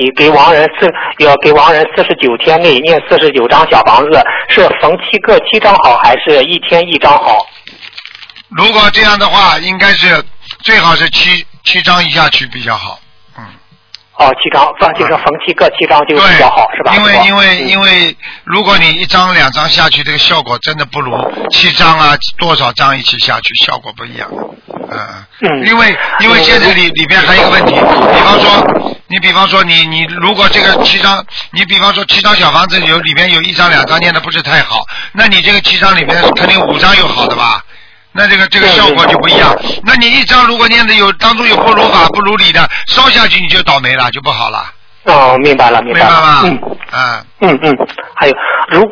题，要给亡人49天内念49张小房子，是逢7个7张好，还是一天1张好？ 如果这样的话，应该是最好是七张一下去比较好。 7张，就是逢7个7张就比较好，是吧？ 因为如果你1张2张下去，这个效果真的不如7张啊多少张一起下去效果不一样。因为现在里边还有一个问题，比方说你如果这个7张，你比方说7张小房子里边有1张2张念的不是太好，那你这个7张里边肯定5张有好的吧？那这个效果就不一样。那你1张如果念的当中有不如法不如理的，烧下去你就倒霉了，就不好了。 明白了。 明白吗？ 还有如